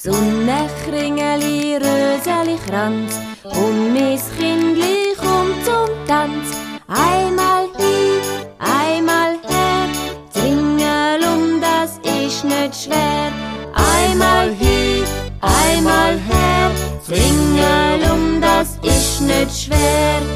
Sonne, Kringeli, Röseli, Kranz und mis Kindli kommt zum Tanz. Einmal hin, einmal her, Tringelum, das ist nicht schwer. Einmal hin, einmal her, Tringelum, das ist nicht schwer.